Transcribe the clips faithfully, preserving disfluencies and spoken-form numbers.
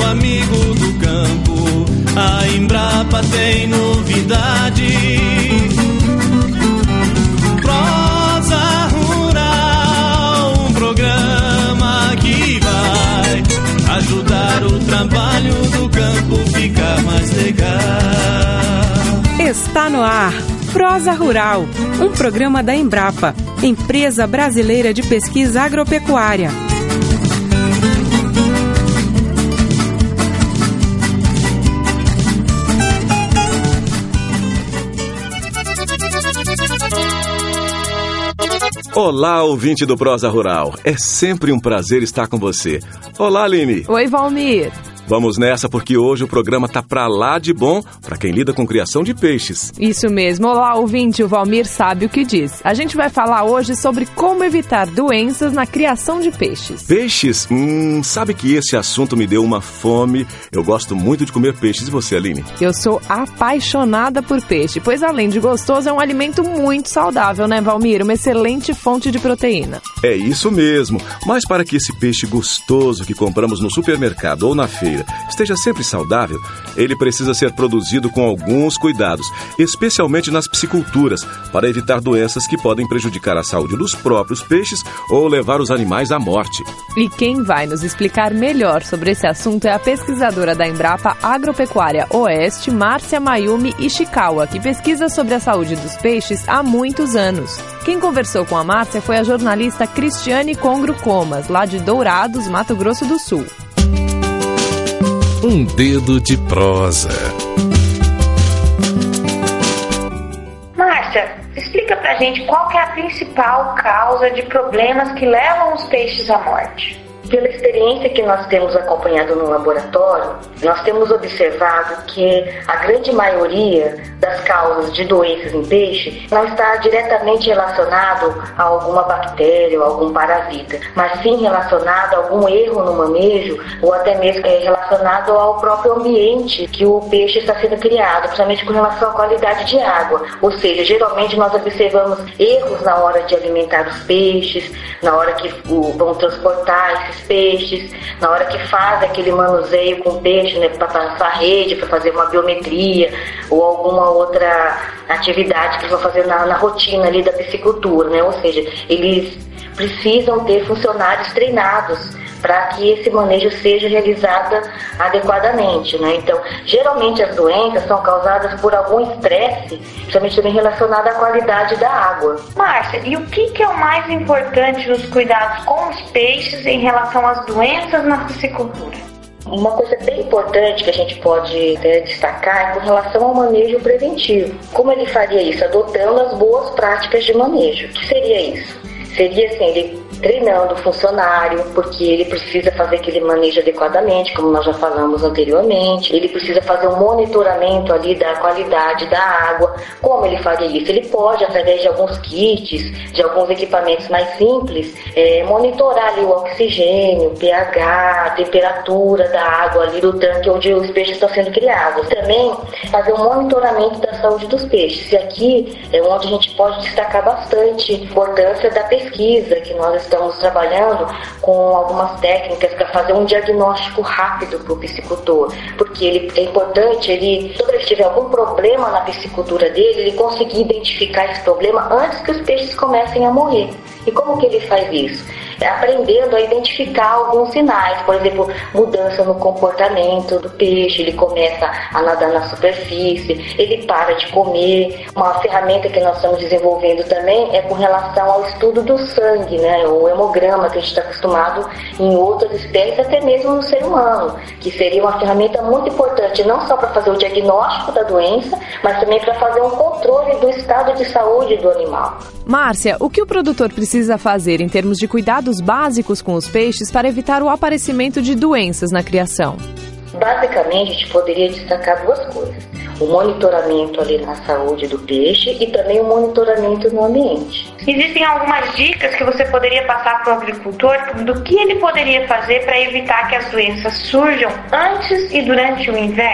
amigo do campo, a Embrapa tem novidade. Prosa Rural, um programa que vai ajudar o trabalho do campo ficar mais legal. Está no ar Prosa Rural, um programa da Embrapa, Empresa Brasileira de Pesquisa Agropecuária. Olá, ouvinte do Prosa Rural. É sempre um prazer estar com você. Olá, Aline. Oi, Valmir. Vamos nessa porque hoje o programa tá pra lá de bom para quem lida com criação de peixes. Isso mesmo. Olá, ouvinte, o Valmir sabe o que diz. A gente vai falar hoje sobre como evitar doenças na criação de peixes. Peixes? Hum, sabe que esse assunto me deu uma fome. Eu gosto muito de comer peixes. E você, Aline? Eu sou apaixonada por peixe, pois além de gostoso, é um alimento muito saudável, né, Valmir? Uma excelente fonte de proteína. É isso mesmo. Mas para que esse peixe gostoso que compramos no supermercado ou na feira esteja sempre saudável, ele precisa ser produzido com alguns cuidados, especialmente nas pisciculturas, para evitar doenças que podem prejudicar a saúde dos próprios peixes ou levar os animais à morte. E quem vai nos explicar melhor sobre esse assunto é a pesquisadora da Embrapa Agropecuária Oeste, Márcia Mayumi Ishikawa, que pesquisa sobre a saúde dos peixes há muitos anos. Quem conversou com a Márcia foi a jornalista Cristiane Congro Comas, lá de Dourados, Mato Grosso do Sul. Um dedo de prosa. Márcia, explica pra gente qual que é a principal causa de problemas que levam os peixes à morte. Pela experiência que nós temos acompanhado no laboratório, nós temos observado que a grande maioria das causas de doenças em peixe não está diretamente relacionado a alguma bactéria ou algum parasita, mas sim relacionado a algum erro no manejo ou até mesmo relacionado ao próprio ambiente que o peixe está sendo criado, principalmente com relação à qualidade de água. Ou seja, geralmente nós observamos erros na hora de alimentar os peixes, na hora que vão transportar esses peixes, na hora que faz aquele manuseio com o peixe, né, para passar a rede, para fazer uma biometria ou alguma outra atividade que eles vão fazer na, na rotina ali da piscicultura, né? Ou seja, eles precisam ter funcionários treinados para que esse manejo seja realizado adequadamente, né? Então, geralmente as doenças são causadas por algum estresse, principalmente também relacionado à qualidade da água. Márcia, e o que, que é o mais importante nos cuidados com os peixes em relação às doenças na piscicultura? Uma coisa bem importante que a gente pode é, destacar é com relação ao manejo preventivo. Como ele faria isso? Adotando as boas práticas de manejo. O que seria isso? Seria assim, ele treinando o funcionário, porque ele precisa fazer aquele manejo adequadamente, como nós já falamos anteriormente. Ele precisa fazer um monitoramento ali da qualidade da água. Como ele faria isso? Ele pode, através de alguns kits, de alguns equipamentos mais simples, é, monitorar ali o oxigênio, o pH, a temperatura da água ali do tanque onde os peixes estão sendo criados. Também fazer um monitoramento da saúde dos peixes. E aqui é onde a gente pode destacar bastante a importância da pesquisa que nós estamos Estamos trabalhando com algumas técnicas para fazer um diagnóstico rápido para o piscicultor, porque ele, é importante, ele, se ele tiver algum problema na piscicultura dele, ele conseguir identificar esse problema antes que os peixes comecem a morrer. E como que ele faz isso? É aprendendo a identificar alguns sinais, por exemplo, mudança no comportamento do peixe, ele começa a nadar na superfície, ele para de comer. Uma ferramenta que nós estamos desenvolvendo também é com relação ao estudo do sangue, né? O hemograma que a gente está acostumado em outras espécies, até mesmo no ser humano, que seria uma ferramenta muito importante, não só para fazer o diagnóstico da doença, mas também para fazer um controle do estado de saúde do animal. Márcia, o que o produtor precisa fazer em termos de cuidados básicos com os peixes para evitar o aparecimento de doenças na criação? Basicamente, a gente poderia destacar duas coisas. O monitoramento ali na saúde do peixe e também o monitoramento no ambiente. Existem algumas dicas que você poderia passar para o agricultor do que ele poderia fazer para evitar que as doenças surjam antes e durante o inverno?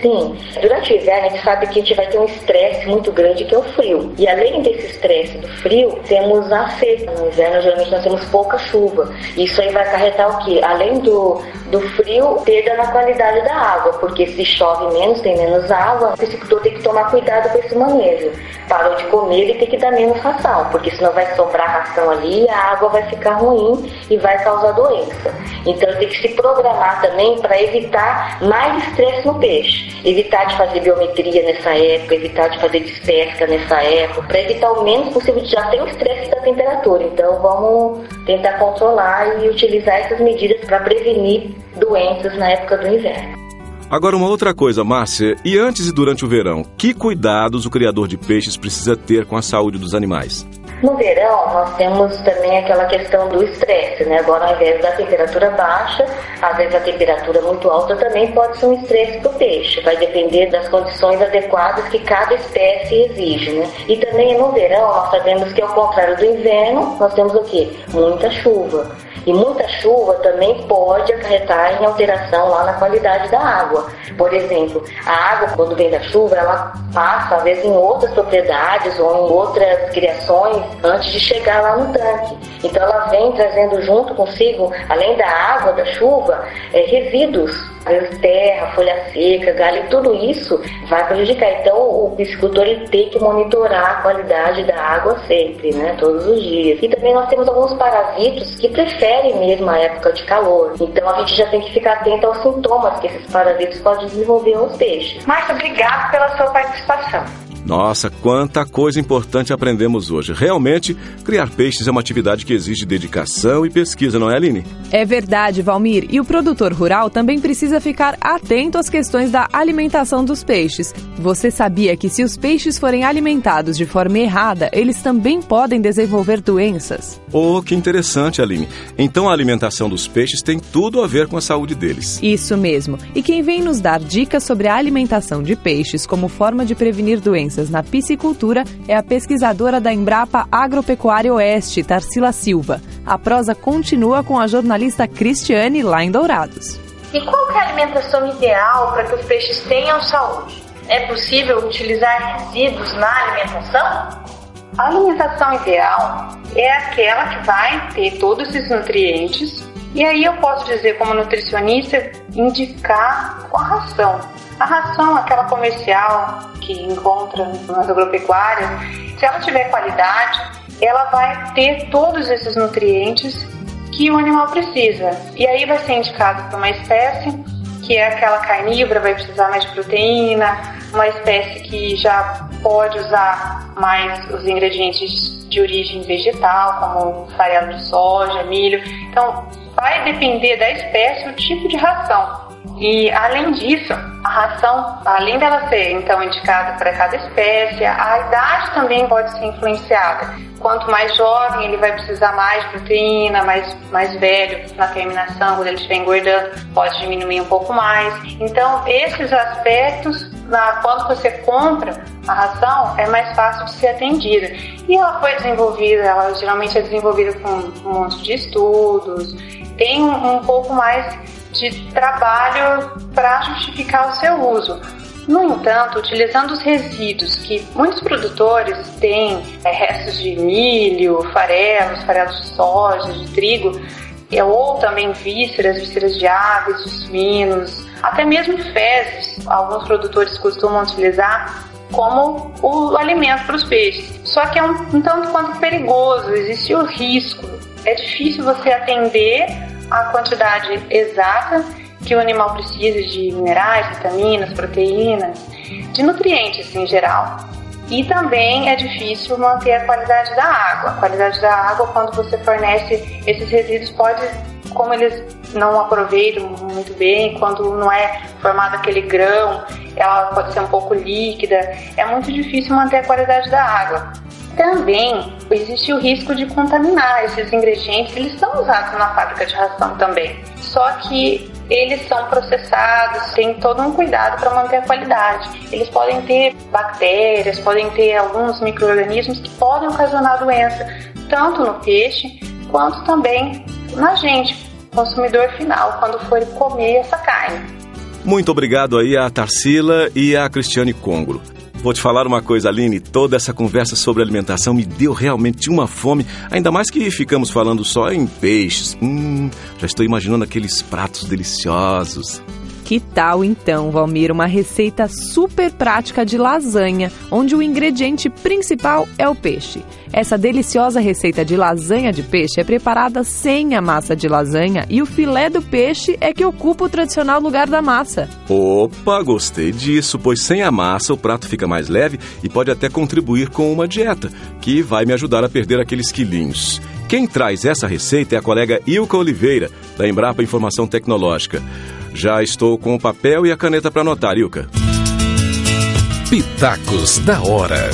Sim, durante o inverno a gente sabe que a gente vai ter um estresse muito grande que é o frio. E além desse estresse do frio, temos a seca. No inverno geralmente nós temos pouca chuva. Isso aí vai acarretar o quê? Além do, do frio, perda na qualidade da água, porque se chove menos, tem menos água, o piscicultor tem que tomar cuidado com esse manejo. Parou de comer, ele tem que dar menos ração, porque senão vai sobrar ração ali e a água vai ficar ruim e vai causar doença. Então tem que se programar também para evitar mais estresse no peixe. Evitar de fazer biometria nessa época, evitar de fazer despesca nessa época, para evitar o menos possível. Já tem o estresse da temperatura, então vamos tentar controlar e utilizar essas medidas para prevenir doenças na época do inverno. Agora uma outra coisa, Márcia, e antes e durante o verão, que cuidados o criador de peixes precisa ter com a saúde dos animais? No verão, nós temos também aquela questão do estresse, né? Agora, ao invés da temperatura baixa, às vezes a temperatura muito alta também pode ser um estresse para o peixe. Vai depender das condições adequadas que cada espécie exige, né? E também no verão, nós sabemos que ao contrário do inverno, nós temos o quê? Muita chuva. E muita chuva também pode acarretar em alteração lá na qualidade da água. Por exemplo, a água, quando vem da chuva, ela passa, às vezes, em outras propriedades ou em outras criações antes de chegar lá no tanque. Então, ela vem trazendo junto consigo, além da água, da chuva, é, resíduos. Terra, folha seca, galho, tudo isso vai prejudicar. Então o piscicultor ele tem que monitorar a qualidade da água sempre, né, todos os dias. E também nós temos alguns parasitos que preferem mesmo a época de calor. Então a gente já tem que ficar atento aos sintomas que esses parasitos podem desenvolver aos peixes. Márcia, obrigado pela sua participação. Nossa, quanta coisa importante aprendemos hoje. Realmente, criar peixes é uma atividade que exige dedicação e pesquisa, não é, Aline? É verdade, Valmir. E o produtor rural também precisa ficar atento às questões da alimentação dos peixes. Você sabia que se os peixes forem alimentados de forma errada, eles também podem desenvolver doenças? Oh, que interessante, Aline. Então a alimentação dos peixes tem tudo a ver com a saúde deles. Isso mesmo. E quem vem nos dar dicas sobre a alimentação de peixes como forma de prevenir doenças na piscicultura é a pesquisadora da Embrapa Agropecuária Oeste, Tarsila Silva. A prosa continua com a jornalista Cristiane, lá em Dourados. E qual que é a alimentação ideal para que os peixes tenham saúde? É possível utilizar resíduos na alimentação? A alimentação ideal é aquela que vai ter todos esses nutrientes, e aí eu posso dizer, como nutricionista, indicar com a ração. A ração, aquela comercial que encontra nas agropecuárias, se ela tiver qualidade, ela vai ter todos esses nutrientes que o animal precisa. E aí vai ser indicado para uma espécie que é aquela carnívora, vai precisar mais de proteína, uma espécie que já pode usar mais os ingredientes de origem vegetal, como farelo de soja, milho. Então, vai depender da espécie o tipo de ração. E, além disso, a ração, além dela ser, então, indicada para cada espécie, a idade também pode ser influenciada. Quanto mais jovem, ele vai precisar mais de proteína, mais, mais velho, na terminação, quando ele estiver engordando, pode diminuir um pouco mais. Então, esses aspectos, na, quando você compra a ração, é mais fácil de ser atendida. E ela foi desenvolvida, ela geralmente é desenvolvida com um monte de estudos, tem um, um pouco mais de trabalho para justificar o seu uso. No entanto, utilizando os resíduos que muitos produtores têm, é, restos de milho, farelos, farelos de soja, de trigo, é, ou também vísceras, vísceras de aves, de suínos, até mesmo de fezes, alguns produtores costumam utilizar como o alimento para os peixes. Só que é um, um tanto quanto perigoso, existe o risco. É difícil você atender a quantidade exata que o animal precisa de minerais, vitaminas, proteínas, de nutrientes em geral. E também é difícil manter a qualidade da água. A qualidade da água, quando você fornece esses resíduos, pode, como eles não aproveitam muito bem, quando não é formado aquele grão, ela pode ser um pouco líquida, é muito difícil manter a qualidade da água. Também existe o risco de contaminar esses ingredientes, eles são usados na fábrica de ração também, só que eles são processados, tem todo um cuidado para manter a qualidade. Eles podem ter bactérias, podem ter alguns micro-organismos que podem ocasionar doença, tanto no peixe quanto também na gente, consumidor final, quando for comer essa carne. Muito obrigado aí a Tarsila e a Cristiane Congro. Vou te falar uma coisa, Aline, toda essa conversa sobre alimentação me deu realmente uma fome, ainda mais que ficamos falando só em peixes. Hum, já estou imaginando aqueles pratos deliciosos. Que tal então, Valmir, uma receita super prática de lasanha, onde o ingrediente principal é o peixe. Essa deliciosa receita de lasanha de peixe é preparada sem a massa de lasanha e o filé do peixe é que ocupa o tradicional lugar da massa. Opa, gostei disso, pois sem a massa o prato fica mais leve e pode até contribuir com uma dieta, que vai me ajudar a perder aqueles quilinhos. Quem traz essa receita é a colega Ilka Oliveira, da Embrapa Informação Tecnológica. Já estou com o papel e a caneta para anotar, Ilka. Pitacos da hora.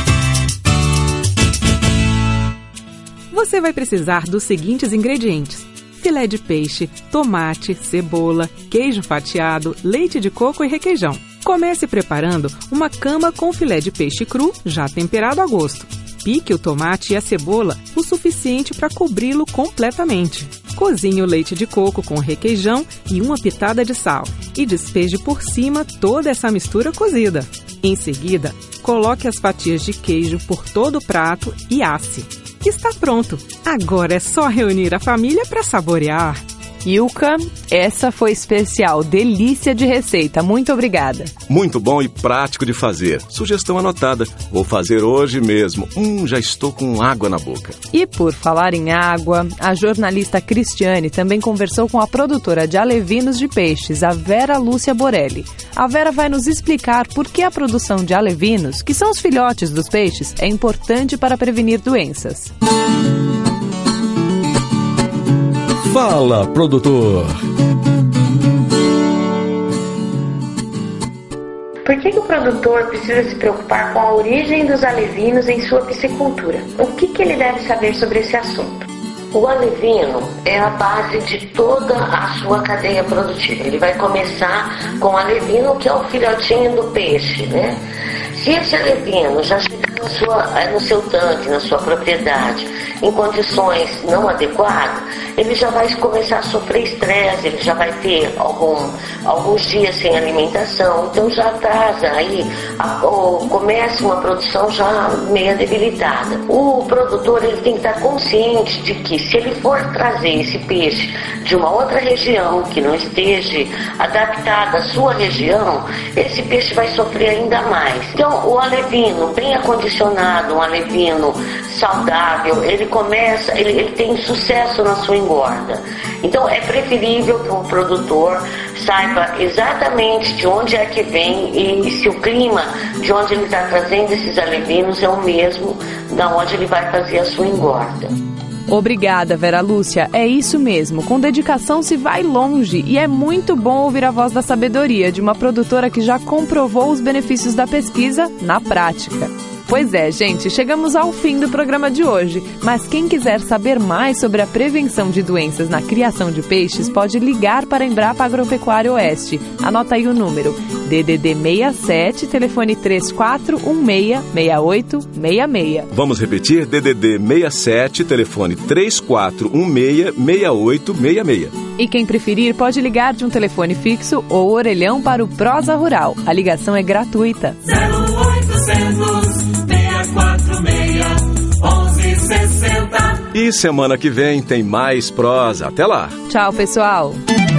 Você vai precisar dos seguintes ingredientes: filé de peixe, tomate, cebola, queijo fatiado, leite de coco e requeijão. Comece preparando uma cama com filé de peixe cru, já temperado a gosto. Pique o tomate e a cebola o suficiente para cobri-lo completamente. Cozinhe o leite de coco com requeijão e uma pitada de sal e despeje por cima toda essa mistura cozida. Em seguida, coloque as fatias de queijo por todo o prato e asse. Está pronto! Agora é só reunir a família para saborear. Ilka, essa foi especial, delícia de receita, muito obrigada. Muito bom e prático de fazer. Sugestão anotada. Vou fazer hoje mesmo. Hum, já estou com água na boca. E por falar em água, a jornalista Cristiane também conversou com a produtora de alevinos de peixes, a Vera Lúcia Borelli. A Vera vai nos explicar por que a produção de alevinos, que são os filhotes dos peixes, é importante para prevenir doenças. Fala, produtor! Por que que o produtor precisa se preocupar com a origem dos alevinos em sua piscicultura? O que que ele deve saber sobre esse assunto? O alevino é a base de toda a sua cadeia produtiva. Ele vai começar com o alevino, que é o filhotinho do peixe, né? Se esse alevino já chegar na sua, no seu tanque, na sua propriedade, em condições não adequadas, ele já vai começar a sofrer estresse, ele já vai ter algum, alguns dias sem alimentação, então já atrasa aí, a, ou começa uma produção já meio debilitada. O produtor ele tem que estar consciente de que se ele for trazer esse peixe de uma outra região que não esteja adaptada à sua região, esse peixe vai sofrer ainda mais. Então, o alevino bem acondicionado, um alevino saudável, ele começa, ele, ele tem sucesso na sua engorda. Então, é preferível que o produtor saiba exatamente de onde é que vem e se o clima de onde ele está trazendo esses alevinos é o mesmo da onde ele vai fazer a sua engorda. Obrigada, Vera Lúcia. É isso mesmo. Com dedicação se vai longe e é muito bom ouvir a voz da sabedoria de uma produtora que já comprovou os benefícios da pesquisa na prática. Pois é, gente, chegamos ao fim do programa de hoje, mas quem quiser saber mais sobre a prevenção de doenças na criação de peixes pode ligar para a Embrapa Agropecuária Oeste. Anota aí o número, D D D sessenta e sete, telefone três quatro um seis, seis oito seis seis. Vamos repetir, D D D sessenta e sete, telefone três quatro um seis, seis oito seis seis. E quem preferir pode ligar de um telefone fixo ou orelhão para o Prosa Rural. A ligação é gratuita. zero oitocentos, seis quatro seis, onze sessenta. E semana que vem tem mais prosa. Até lá. Tchau, pessoal.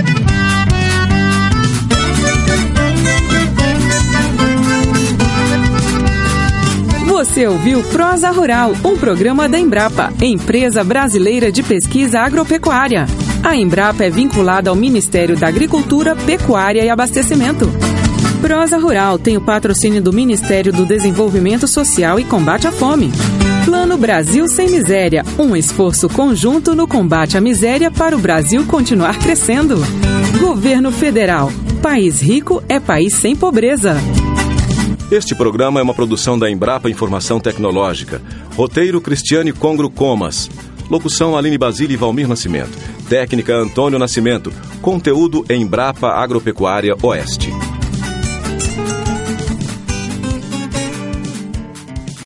Você ouviu Prosa Rural, um programa da Embrapa, Empresa Brasileira de Pesquisa Agropecuária. A Embrapa é vinculada ao Ministério da Agricultura, Pecuária e Abastecimento. Prosa Rural tem o patrocínio do Ministério do Desenvolvimento Social e Combate à Fome. Plano Brasil Sem Miséria, um esforço conjunto no combate à miséria para o Brasil continuar crescendo. Governo Federal, país rico é país sem pobreza. Este programa é uma produção da Embrapa Informação Tecnológica. Roteiro Cristiane Congro Comas. Locução Aline Basile e Valmir Nascimento. Técnica Antônio Nascimento. Conteúdo Embrapa Agropecuária Oeste.